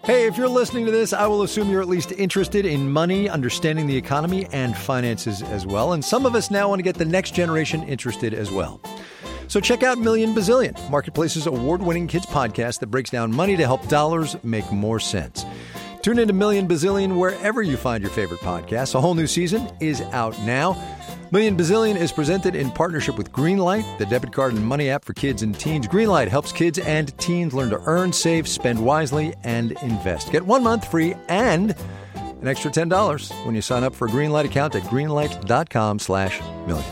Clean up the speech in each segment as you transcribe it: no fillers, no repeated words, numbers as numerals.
Hey, if you're listening to this, I will assume you're at least interested in money, understanding the economy, and finances as well. And some of us now want to get the next generation interested as well. So check out Million Bazillion, Marketplace's award-winning kids podcast that breaks down money to help dollars make more sense. Tune into Million Bazillion wherever you find your favorite podcasts. A whole new season is out now. Million Bazillion is presented in partnership with Greenlight, the debit card and money app for kids and teens. Greenlight helps kids and teens learn to earn, save, spend wisely, and invest. Get 1 month free and an extra $10 when you sign up for a Greenlight account at greenlight.com/million.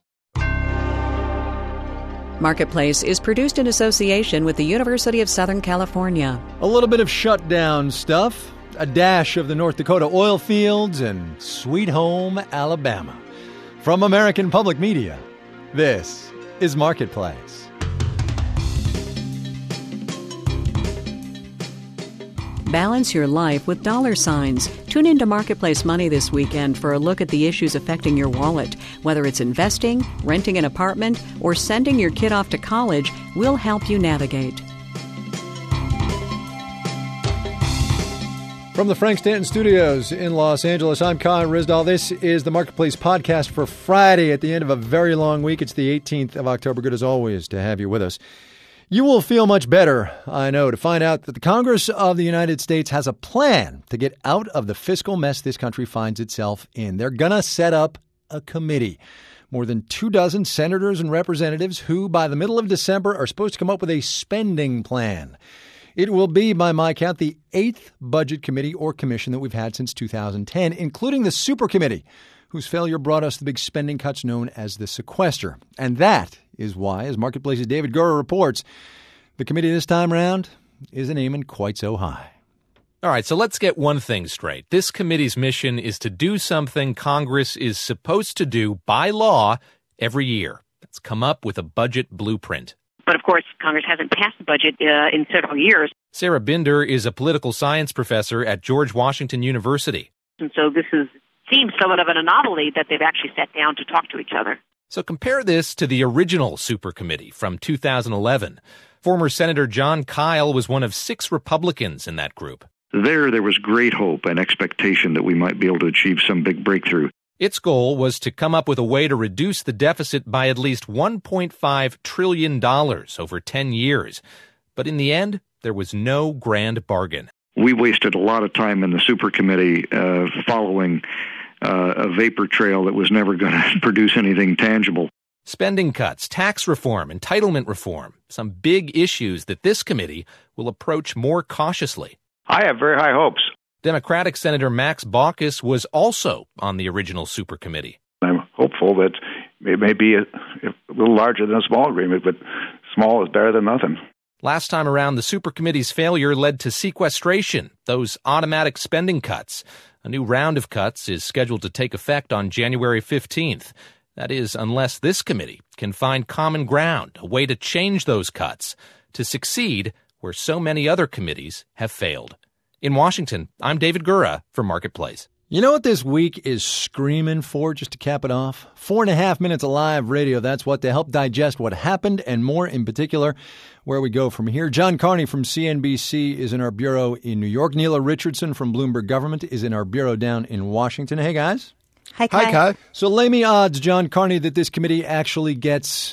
Marketplace is produced in association with the University of Southern California. A little bit of shutdown stuff, a dash of the North Dakota oil fields, and Sweet Home, Alabama. From American Public Media, this is Marketplace. Balance your life with dollar signs. Tune into Marketplace Money this weekend for a look at the issues affecting your wallet. Whether it's investing, renting an apartment, or sending your kid off to college, we'll help you navigate. From the Frank Stanton Studios in Los Angeles, I'm Colin Risdall. This is the Marketplace podcast for Friday at the end of a very long week. It's the 18th of October. Good as always to have you with us. You will feel much better, I know, to find out that the Congress of the United States has a plan to get out of the fiscal mess this country finds itself in. They're going to set up a committee. More than 24 senators and representatives who, by the middle of December, are supposed to come up with a spending plan. It will be, by my count, the 8th budget committee or commission that we've had since 2010, including the super committee, whose failure brought us the big spending cuts known as the sequester. And that is why, as Marketplace's David Gura reports, the committee this time around isn't aiming quite so high. All right, so let's get one thing straight. This committee's mission is to do something Congress is supposed to do by law every year. That's come up with a budget blueprint. But, of course, Congress hasn't passed the budget in several years. Sarah Binder is a political science professor at George Washington University. And so this seems somewhat of an anomaly that they've actually sat down to talk to each other. So compare this to the original super committee from 2011. Former Senator Jon Kyl was one of 6 Republicans in that group. There was great hope and expectation that we might be able to achieve some big breakthrough. Its goal was to come up with a way to reduce the deficit by at least $1.5 trillion over 10 years. But in the end, there was no grand bargain. We wasted a lot of time in the super committee following a vapor trail that was never going to produce anything tangible. Spending cuts, tax reform, entitlement reform, some big issues that this committee will approach more cautiously. I have very high hopes. Democratic Senator Max Baucus was also on the original super committee. I'm hopeful that it may be a little larger than a small agreement, but small is better than nothing. Last time around, the super committee's failure led to sequestration, those automatic spending cuts. A new round of cuts is scheduled to take effect on January 15th. That is, unless this committee can find common ground, a way to change those cuts, to succeed where so many other committees have failed. In Washington, I'm David Gura for Marketplace. You know what this week is screaming for, just to cap it off? 4.5 minutes of live radio. That's what, to help digest what happened and more in particular, where we go from here. John Carney from CNBC is in our bureau in New York. Neela Richardson from Bloomberg Government is in our bureau down in Washington. Hey, guys. Hi, Kai. Hi, Kai. So lay me odds, John Carney, that this committee actually gets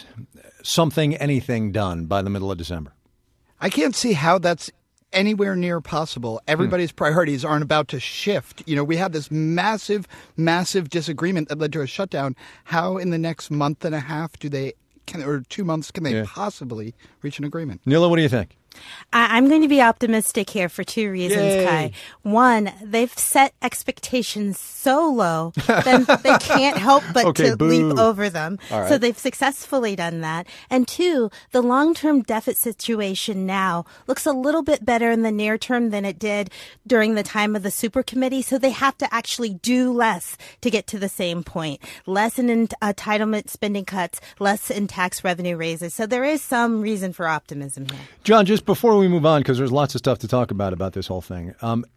anything done by the middle of December. I can't see how that's anywhere near possible. Everybody's priorities aren't about to shift. You know, we had this massive disagreement that led to a shutdown. How in the next month and a half or 2 months can they possibly reach an agreement? Neela, what do you think? I'm going to be optimistic here for 2 reasons, Yay. Kai. One, they've set expectations so low that they can't help but to leap over them. Right. So they've successfully done that. And two, the long-term deficit situation now looks a little bit better in the near term than it did during the time of the super committee. So they have to actually do less to get to the same point. Less in entitlement spending cuts, less in tax revenue raises. So there is some reason for optimism here. John, just before we move on, because there's lots of stuff to talk about this whole thing,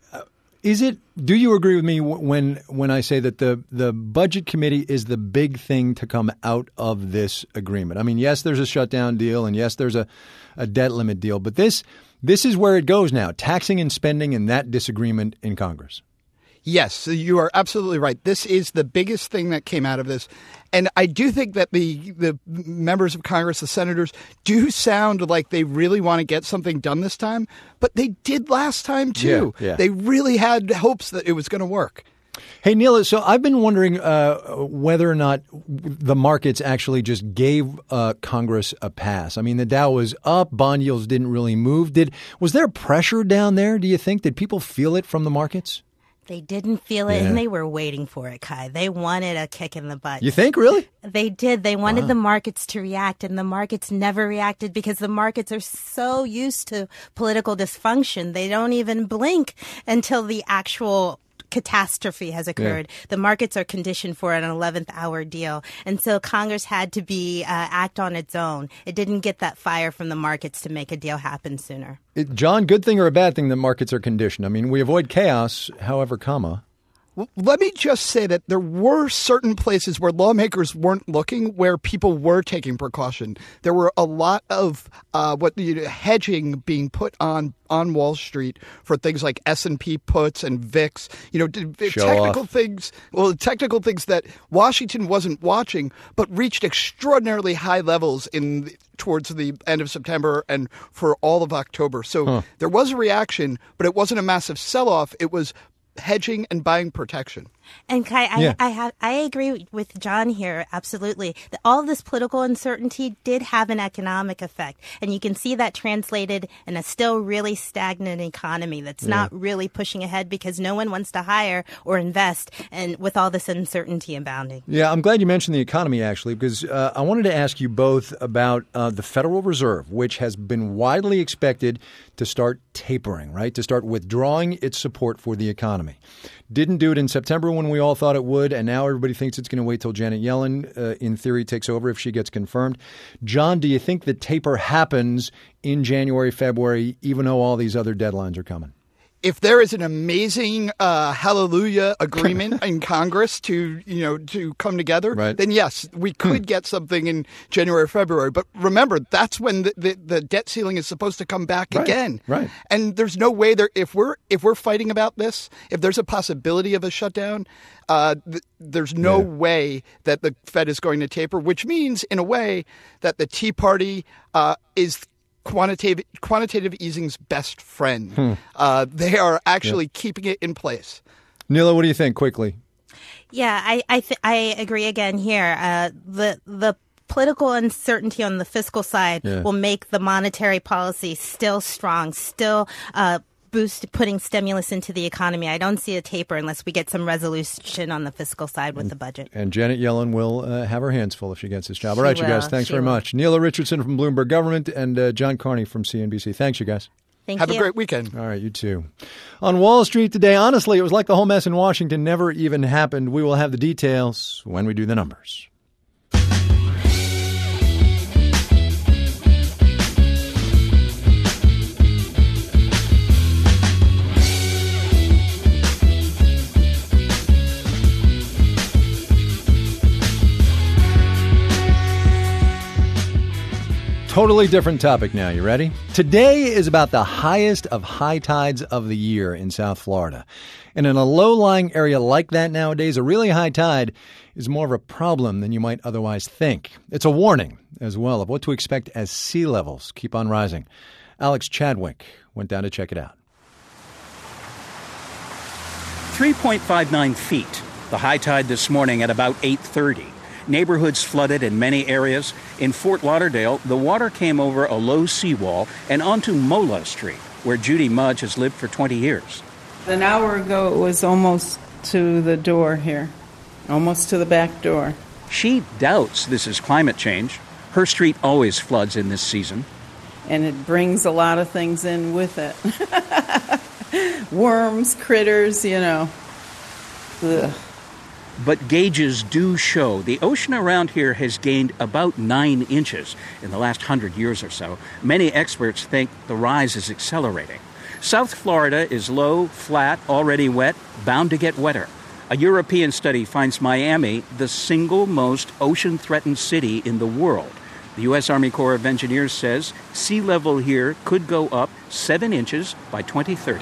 do you agree with me when I say that the budget committee is the big thing to come out of this agreement? I mean, yes, there's a shutdown deal, and yes, there's a debt limit deal, but this This is where it goes now, taxing and spending and that disagreement in Congress. Yes, you are absolutely right. This is the biggest thing that came out of this. And I do think that the members of Congress, the senators, do sound like they really want to get something done this time. But they did last time, too. Yeah. They really had hopes that it was going to work. Hey, Neil, so I've been wondering whether or not the markets actually just gave Congress a pass. I mean, the Dow was up. Bond yields didn't really move. Was there pressure down there, do you think? Did people feel it from the markets? They didn't feel it, and they were waiting for it, Kai. They wanted a kick in the butt. You think, really? They did. They wanted the markets to react, and the markets never reacted because the markets are so used to political dysfunction. They don't even blink until the actual catastrophe has occurred. Yeah. The markets are conditioned for an 11th hour deal. And so Congress had to act on its own. It didn't get that fire from the markets to make a deal happen sooner. John, good thing or a bad thing that markets are conditioned? I mean, we avoid chaos, however, Let me just say that there were certain places where lawmakers weren't looking, where people were taking precaution. There were a lot of hedging being put on Wall Street for things like S&P puts and VIX. Technical things that Washington wasn't watching, but reached extraordinarily high levels towards the end of September and for all of October. So there was a reaction, but it wasn't a massive sell-off. It was hedging and buying protection. And Kai, I agree with John here, absolutely. All this political uncertainty did have an economic effect, and you can see that translated in a still really stagnant economy that's not really pushing ahead because no one wants to hire or invest, and with all this uncertainty abounding. Yeah, I'm glad you mentioned the economy, actually, because I wanted to ask you both about the Federal Reserve, which has been widely expected to start tapering, right, to start withdrawing its support for the economy. Didn't do it in September when we all thought it would, and now everybody thinks it's going to wait till Janet Yellen, in theory, takes over if she gets confirmed. John, do you think the taper happens in January, February, even though all these other deadlines are coming? If there is an amazing hallelujah agreement in Congress to come together, then yes, we could get something in January or February. But remember, that's when the debt ceiling is supposed to come back again. Right. And there's no way if we're fighting about this, if there's a possibility of a shutdown, there's no way that the Fed is going to taper, which means in a way that the Tea Party is quantitative easing's best friend. They are actually keeping it in place. Nila, what do you think quickly? Yeah, I agree again here. The political uncertainty on the fiscal side will make the monetary policy still strong, still putting stimulus into the economy. I don't see a taper unless we get some resolution on the fiscal side with the budget. And Janet Yellen will have her hands full if she gets this job. All right, you guys. Thanks very much. Nila Richardson from Bloomberg Government and John Carney from CNBC. Thanks, you guys. Have a great weekend. All right, you too. On Wall Street today, honestly, it was like the whole mess in Washington never even happened. We will have the details when we do the numbers. Totally different topic now. You ready? Today is about the highest of high tides of the year in South Florida. And in a low-lying area like that nowadays, a really high tide is more of a problem than you might otherwise think. It's a warning as well of what to expect as sea levels keep on rising. Alex Chadwick went down to check it out. 3.59 feet. The high tide this morning at about 8:30. Neighborhoods flooded in many areas. In Fort Lauderdale, the water came over a low seawall and onto Mola Street, where Judy Mudge has lived for 20 years. An hour ago, it was almost to the door here, almost to the back door. She doubts this is climate change. Her street always floods in this season. And it brings a lot of things in with it. Worms, critters, Ugh. But gauges do show the ocean around here has gained about 9 inches in the last 100 years or so. Many experts think the rise is accelerating. South Florida is low, flat, already wet, bound to get wetter. A European study finds Miami the single most ocean-threatened city in the world. The U.S. Army Corps of Engineers says sea level here could go up 7 inches by 2030.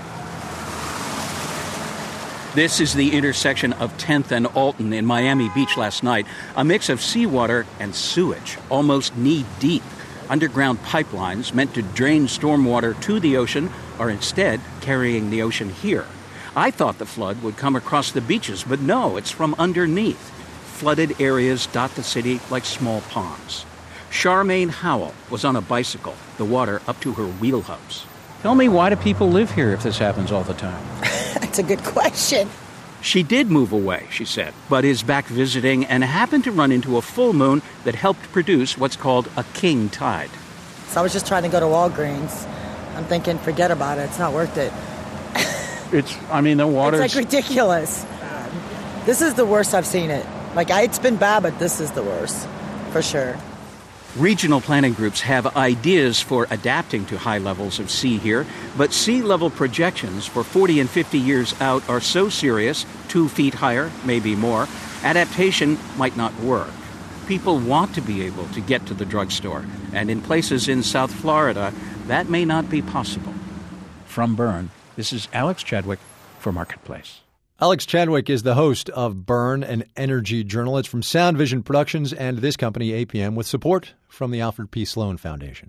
This is the intersection of 10th and Alton in Miami Beach last night. A mix of seawater and sewage, almost knee-deep. Underground pipelines meant to drain stormwater to the ocean are instead carrying the ocean here. I thought the flood would come across the beaches, but no, it's from underneath. Flooded areas dot the city like small ponds. Charmaine Howell was on a bicycle, the water up to her wheel hubs. Tell me, why do people live here if this happens all the time? That's a good question. She did move away, she said, but is back visiting and happened to run into a full moon that helped produce what's called a king tide. So I was just trying to go to Walgreens. I'm thinking, forget about it. It's not worth it. The water's... It's like ridiculous. This is the worst I've seen it. It's been bad, but this is the worst, for sure. Regional planning groups have ideas for adapting to high levels of sea here, but sea level projections for 40 and 50 years out are so serious, 2 feet higher, maybe more, adaptation might not work. People want to be able to get to the drugstore, and in places in South Florida, that may not be possible. From Bern, this is Alex Chadwick for Marketplace. Alex Chadwick is the host of Burn, an energy journal. It's from Sound Vision Productions and this company, APM, with support from the Alfred P. Sloan Foundation.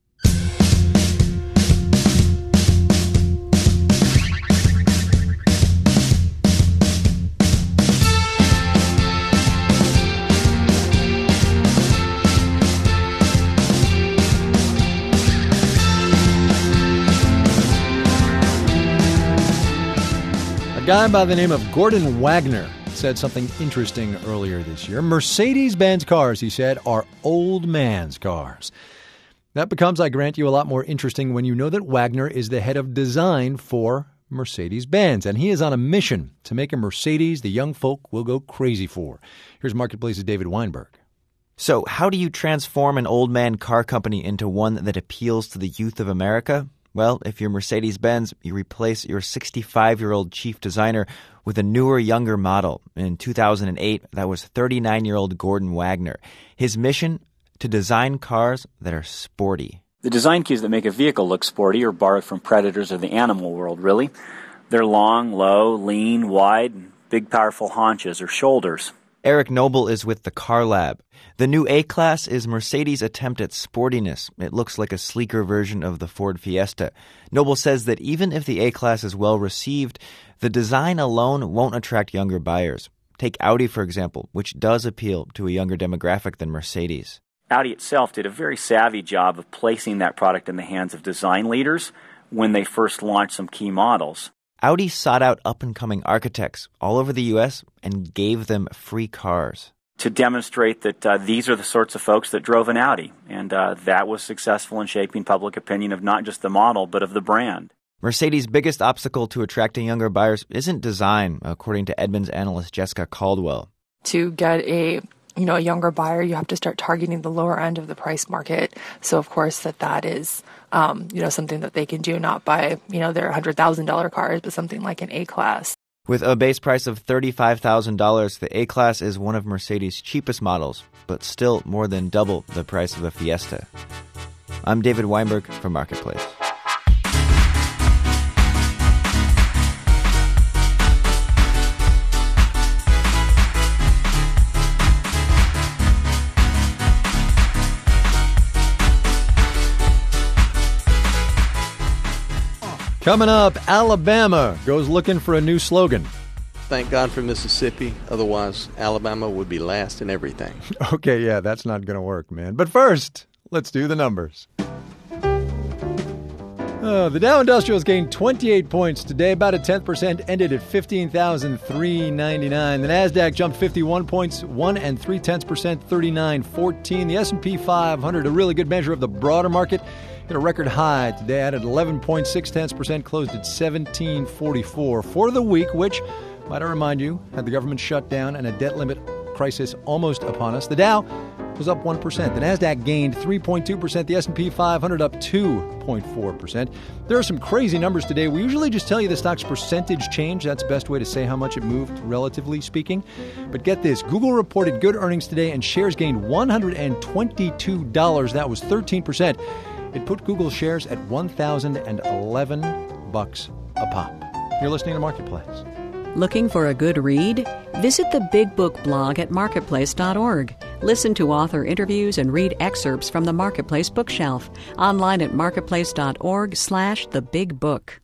A guy by the name of Gordon Wagner said something interesting earlier this year. Mercedes-Benz cars, he said, are old man's cars. That becomes, I grant you, a lot more interesting when you know that Wagner is the head of design for Mercedes-Benz, and he is on a mission to make a Mercedes the young folk will go crazy for. Here's Marketplace's David Weinberg. So how do you transform an old man car company into one that appeals to the youth of America? Well, if you're Mercedes-Benz, you replace your 65-year-old chief designer with a newer, younger model. In 2008, that was 39-year-old Gordon Wagner. His mission? To design cars that are sporty. The design cues that make a vehicle look sporty are borrowed from predators of the animal world, really. They're long, low, lean, wide, and big, powerful haunches or shoulders. Eric Noble is with the Car Lab. The new A-Class is Mercedes' attempt at sportiness. It looks like a sleeker version of the Ford Fiesta. Noble says that even if the A-Class is well received, the design alone won't attract younger buyers. Take Audi, for example, which does appeal to a younger demographic than Mercedes. Audi itself did a very savvy job of placing that product in the hands of design leaders when they first launched some key models. Audi sought out up-and-coming architects all over the U.S. and gave them free cars. To demonstrate that these are the sorts of folks that drove an Audi, and that was successful in shaping public opinion of not just the model, but of the brand. Mercedes' biggest obstacle to attracting younger buyers isn't design, according to Edmunds analyst Jessica Caldwell. To get a younger buyer, you have to start targeting the lower end of the price market. So, of course, that is, something that they can do, not by, their $100,000 cars, but something like an A-Class. With a base price of $35,000, the A-Class is one of Mercedes' cheapest models, but still more than double the price of a Fiesta. I'm David Weinberg for Marketplace. Coming up, Alabama goes looking for a new slogan. Thank God for Mississippi. Otherwise, Alabama would be last in everything. Okay, yeah, that's not going to work, man. But first, let's do the numbers. The Dow Industrials gained 28 points today, about a 10%, ended at 15,399. The Nasdaq jumped 51 points, 1 3/10%, 39.14. The S&P 500, a really good measure of the broader market, hit a record high today, added 11.6%, closed at 1744 for the week, which, might I remind you, had the government shut down and a debt limit crisis almost upon us. The Dow was up 1%. The Nasdaq gained 3.2%. The S&P 500 up 2.4%. There are some crazy numbers today. We usually just tell you the stock's percentage change. That's the best way to say how much it moved, relatively speaking. But get this. Google reported good earnings today, and shares gained $122. That was 13%. It put Google shares at $1,011 a pop. You're listening to Marketplace. Looking for a good read? Visit the Big Book blog at marketplace.org. Listen to author interviews and read excerpts from the Marketplace bookshelf. Online at marketplace.org/thebigbook.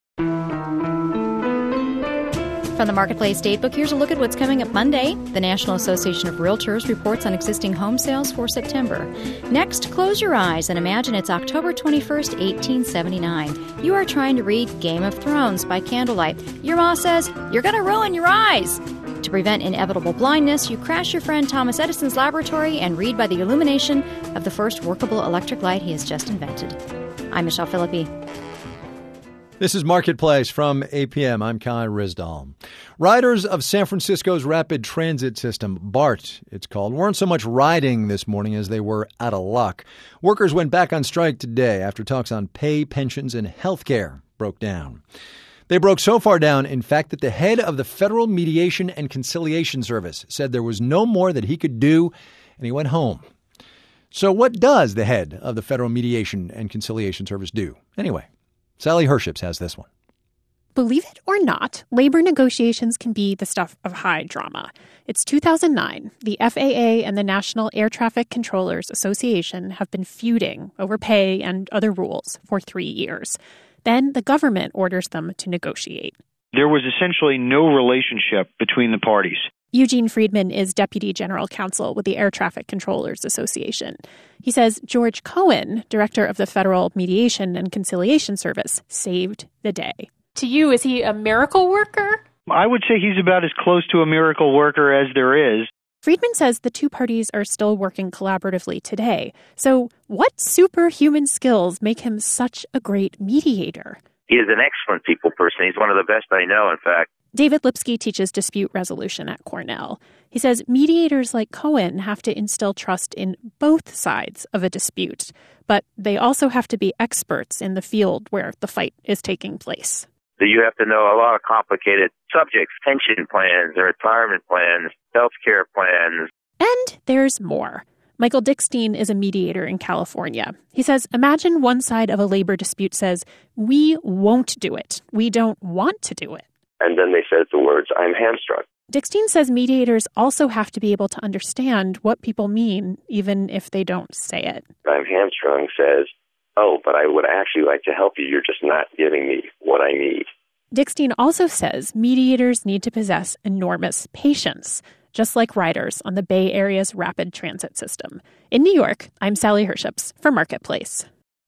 From the Marketplace Datebook, here's a look at what's coming up Monday. The National Association of Realtors reports on existing home sales for September. Next, close your eyes and imagine it's October 21st, 1879. You are trying to read Game of Thrones by candlelight. Your ma says, "You're going to ruin your eyes." To prevent inevitable blindness, you crash your friend Thomas Edison's laboratory and read by the illumination of the first workable electric light he has just invented. I'm Michelle Philippi. This is Marketplace from APM. I'm Kai Ryssdal. Riders of San Francisco's rapid transit system, BART, it's called, weren't so much riding this morning as they were out of luck. Workers went back on strike today after talks on pay, pensions, and health care broke down. They broke so far down, in fact, that the head of the Federal Mediation and Conciliation Service said there was no more that he could do, and he went home. So what does the head of the Federal Mediation and Conciliation Service do? Anyway, Sally Herships has this one. Believe it or not, labor negotiations can be the stuff of high drama. It's 2009. The FAA and the National Air Traffic Controllers Association have been feuding over pay and other rules for 3 years. Then the government orders them to negotiate. There was essentially no relationship between the parties. Eugene Friedman is Deputy General Counsel with the Air Traffic Controllers Association. He says George Cohen, director of the Federal Mediation and Conciliation Service, saved the day. To you, is he a miracle worker? I would say he's about as close to a miracle worker as there is. Friedman says the two parties are still working collaboratively today. So what superhuman skills make him such a great mediator? He is an excellent people person. He's one of the best I know, in fact. David Lipsky teaches dispute resolution at Cornell. He says mediators like Cohen have to instill trust in both sides of a dispute, but they also have to be experts in the field where the fight is taking place. So you have to know a lot of complicated subjects, pension plans, retirement plans, health care plans. And there's more. Michael Dickstein is a mediator in California. He says, imagine one side of a labor dispute says, we won't do it. We don't want to do it. And then they said the words, I'm hamstrung. Dickstein says mediators also have to be able to understand what people mean, even if they don't say it. I'm hamstrung says, oh, but I would actually like to help you. You're just not giving me what I need. Dickstein also says mediators need to possess enormous patience, just like riders on the Bay Area's rapid transit system. In New York, I'm Sally Herships for Marketplace.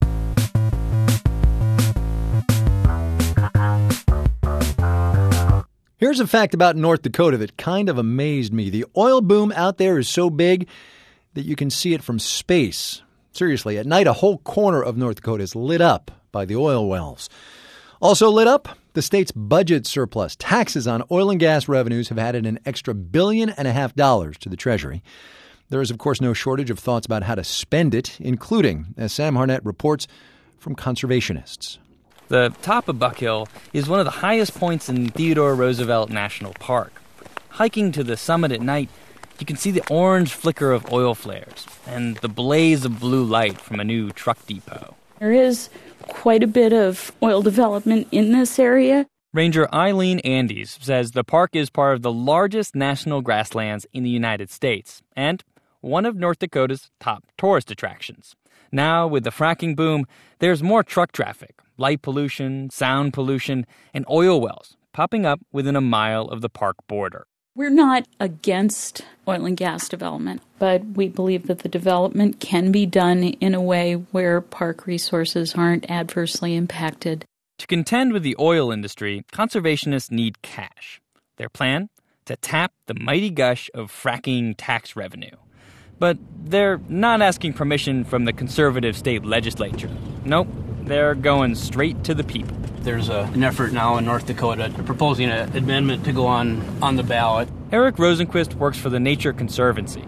Here's a fact about North Dakota that kind of amazed me. The oil boom out there is so big that you can see it from space. Seriously, at night, a whole corner of North Dakota is lit up by the oil wells. Also lit up, the state's budget surplus. Taxes on oil and gas revenues have added an extra $1.5 billion to the Treasury. There is, of course, no shortage of thoughts about how to spend it, including, as Sam Harnett reports, from conservationists. The top of Buck Hill is one of the highest points in Theodore Roosevelt National Park. Hiking to the summit at night, you can see the orange flicker of oil flares and the blaze of blue light from a new truck depot. There is quite a bit of oil development in this area. Ranger Eileen Andes says the park is part of the largest national grasslands in the United States and one of North Dakota's top tourist attractions. Now, with the fracking boom, there's more truck traffic, light pollution, sound pollution, and oil wells popping up within a mile of the park border. We're not against oil and gas development, but we believe that the development can be done in a way where park resources aren't adversely impacted. To contend with the oil industry, conservationists need cash. Their plan? To tap the mighty gush of fracking tax revenue. But they're not asking permission from the conservative state legislature. Nope, they're going straight to the people. There's an effort now in North Dakota proposing an amendment to go on the ballot. Eric Rosenquist works for the Nature Conservancy.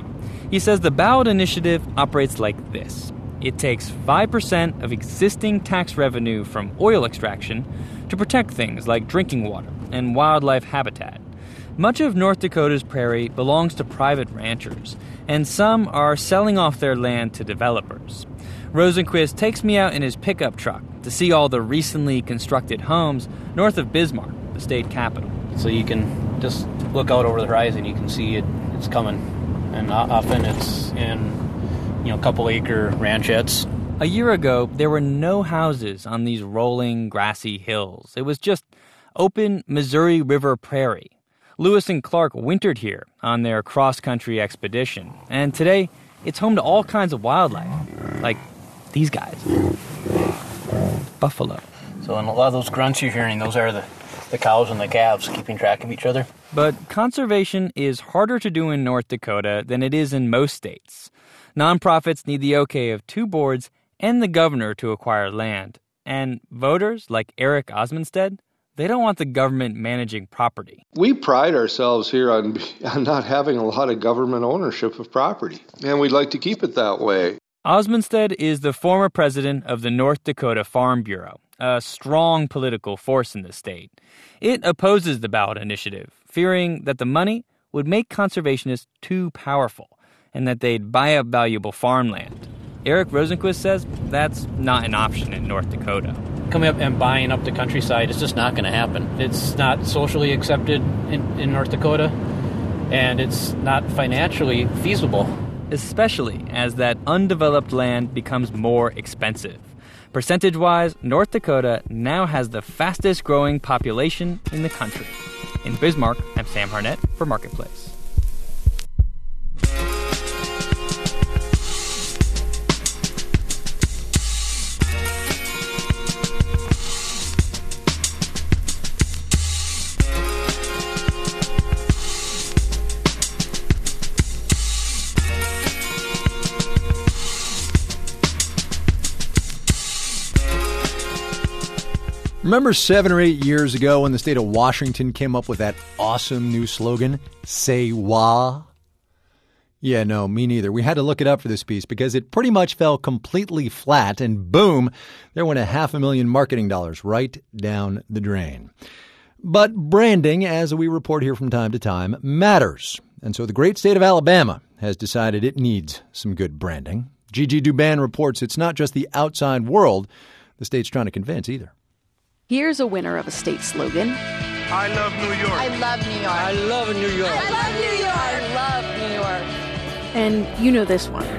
He says the ballot initiative operates like this. It takes 5% of existing tax revenue from oil extraction to protect things like drinking water and wildlife habitat. Much of North Dakota's prairie belongs to private ranchers, and some are selling off their land to developers. Rosenquist takes me out in his pickup truck to see all the recently constructed homes north of Bismarck, the state capital. So you can just look out over the horizon, you can see it's coming. And often it's in, a couple acre ranchettes. A year ago, there were no houses on these rolling, grassy hills. It was just open Missouri River prairie. Lewis and Clark wintered here on their cross-country expedition. And today, it's home to all kinds of wildlife, like these guys. Buffalo. So in a lot of those grunts you're hearing, those are the cows and the calves keeping track of each other. But conservation is harder to do in North Dakota than it is in most states. Nonprofits need the okay of 2 boards and the governor to acquire land. And voters, like Eric Osmondstead, they don't want the government managing property. We pride ourselves here on not having a lot of government ownership of property, and we'd like to keep it that way. Osmondstead is the former president of the North Dakota Farm Bureau, a strong political force in the state. It opposes the ballot initiative, fearing that the money would make conservationists too powerful and that they'd buy up valuable farmland. Eric Rosenquist says that's not an option in North Dakota. Coming up and buying up the countryside is just not going to happen. It's not socially accepted in North Dakota, and it's not financially feasible. Especially as that undeveloped land becomes more expensive. Percentage-wise, North Dakota now has the fastest growing population in the country. In Bismarck, I'm Sam Harnett for Marketplace. Remember 7 or 8 years ago when the state of Washington came up with that awesome new slogan, Say Wah? Yeah, no, me neither. We had to look it up for this piece because it pretty much fell completely flat and boom, there went $500,000 marketing dollars right down the drain. But branding, as we report here from time to time, matters. And so the great state of Alabama has decided it needs some good branding. Gigi Douban reports it's not just the outside world the state's trying to convince either. Here's a winner of a state slogan. I love New York. I love New York. I love New York. I love New York. I love New York. And you know this one.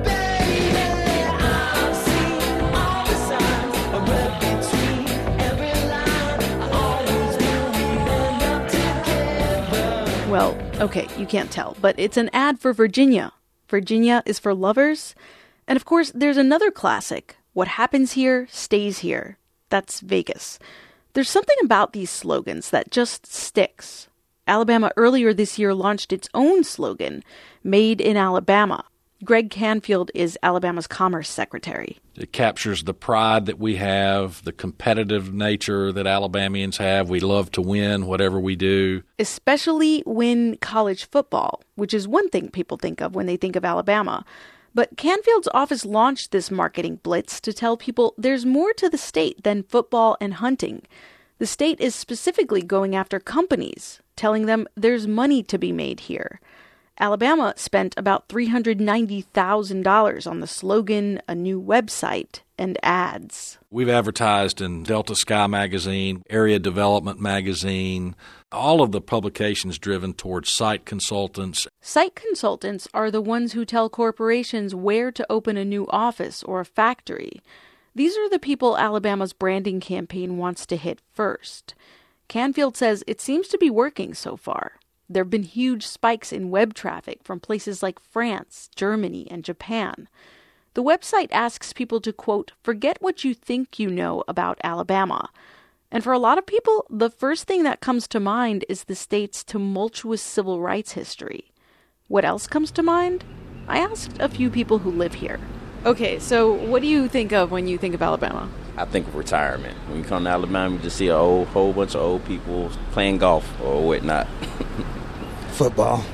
Well, okay, you can't tell, but it's an ad for Virginia. Virginia is for lovers. And of course, there's another classic. What happens here stays here. That's Vegas. There's something about these slogans that just sticks. Alabama earlier this year launched its own slogan, Made in Alabama. Greg Canfield is Alabama's Commerce Secretary. It captures the pride that we have, the competitive nature that Alabamians have. We love to win whatever we do. Especially win college football, which is one thing people think of when they think of Alabama. But Canfield's office launched this marketing blitz to tell people there's more to the state than football and hunting. The state is specifically going after companies, telling them there's money to be made here. Alabama spent about $390,000 on the slogan, a new website, and ads. We've advertised in Delta Sky Magazine, Area Development Magazine, all of the publications driven towards site consultants. Site consultants are the ones who tell corporations where to open a new office or a factory. These are the people Alabama's branding campaign wants to hit first. Canfield says it seems to be working so far. There have been huge spikes in web traffic from places like France, Germany, and Japan. The website asks people to, quote, forget what you think you know about Alabama. And for a lot of people, the first thing that comes to mind is the state's tumultuous civil rights history. What else comes to mind? I asked a few people who live here. Okay, so what do you think of when you think of Alabama? I think of retirement. When you come to Alabama, you just see a whole bunch of old people playing golf or whatnot. Football.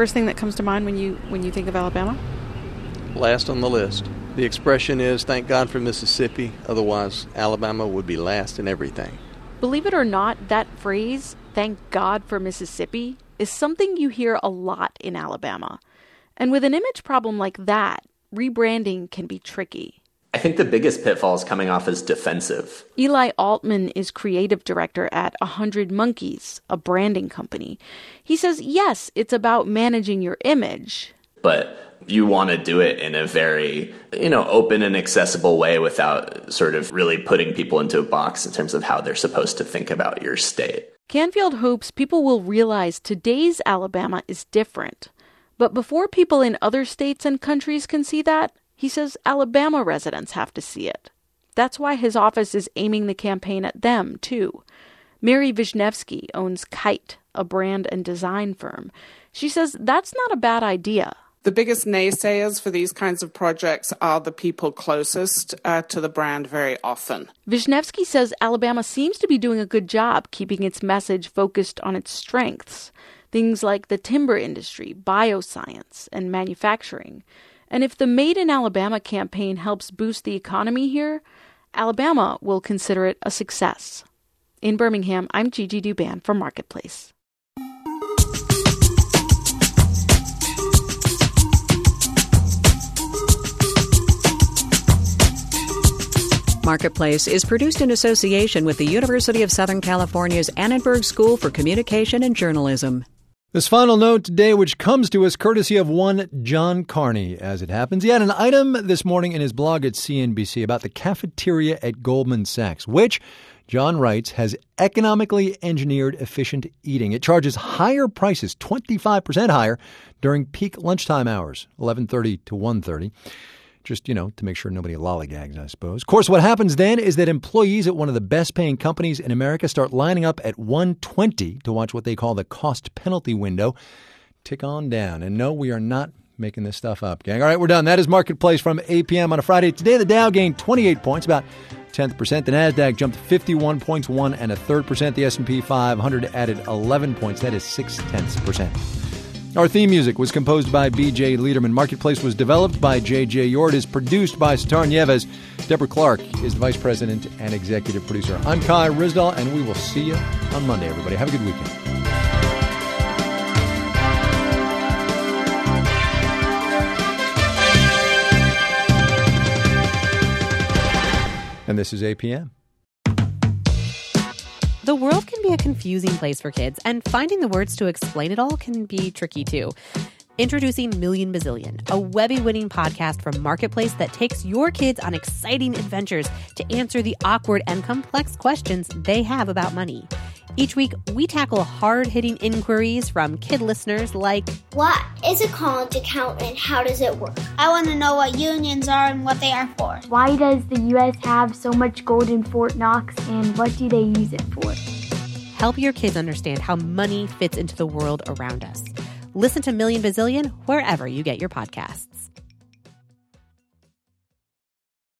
first thing that comes to mind when you think of Alabama? Last on the list. The expression is, thank God for Mississippi, otherwise Alabama would be last in everything. Believe it or not, that phrase, thank God for Mississippi, is something you hear a lot in Alabama. And with an image problem like that, rebranding can be tricky. I think the biggest pitfall is coming off as defensive. Eli Altman is creative director at 100 Monkeys, a branding company. He says, yes, it's about managing your image. But you want to do it in a very, open and accessible way without sort of really putting people into a box in terms of how they're supposed to think about your state. Canfield hopes people will realize today's Alabama is different. But before people in other states and countries can see that, he says Alabama residents have to see it. That's why his office is aiming the campaign at them, too. Mary Wisniewski owns Kite, a brand and design firm. She says that's not a bad idea. The biggest naysayers for these kinds of projects are the people closest to the brand very often. Wisniewski says Alabama seems to be doing a good job keeping its message focused on its strengths, things like the timber industry, bioscience, and manufacturing. And if the Made in Alabama campaign helps boost the economy here, Alabama will consider it a success. In Birmingham, I'm Gigi Duban for Marketplace. Marketplace is produced in association with the University of Southern California's Annenberg School for Communication and Journalism. This final note today, which comes to us courtesy of one John Carney, as it happens. He had an item this morning in his blog at CNBC about the cafeteria at Goldman Sachs, which, John writes, has economically engineered efficient eating. It charges higher prices, 25% higher, during peak lunchtime hours, 11:30 to 1:30. Just, to make sure nobody lollygags, I suppose. Of course, what happens then is that employees at one of the best-paying companies in America start lining up at 1:20 to watch what they call the cost penalty window tick on down. And no, we are not making this stuff up, gang. All right, we're done. That is Marketplace from 8 p.m. on a Friday. Today, the Dow gained 28 points, about 0.1%. The NASDAQ jumped 51 points, 1.33%. The S&P 500 added 11 points. That is 0.6%. Our theme music was composed by B.J. Liederman. Marketplace was developed by J.J. Yord, is produced by Sitar Nieves. Deborah Clark is the vice president and executive producer. I'm Kai Ryssdal, and we will see you on Monday, everybody. Have a good weekend. And this is APM. The world can be a confusing place for kids, and finding the words to explain it all can be tricky too. Introducing Million Bazillion, a Webby-winning podcast from Marketplace that takes your kids on exciting adventures to answer the awkward and complex questions they have about money. Each week, we tackle hard-hitting inquiries from kid listeners like, what is a college account and how does it work? I want to know what unions are and what they are for. Why does the U.S. have so much gold in Fort Knox and what do they use it for? Help your kids understand how money fits into the world around us. Listen to Million Bazillion wherever you get your podcasts.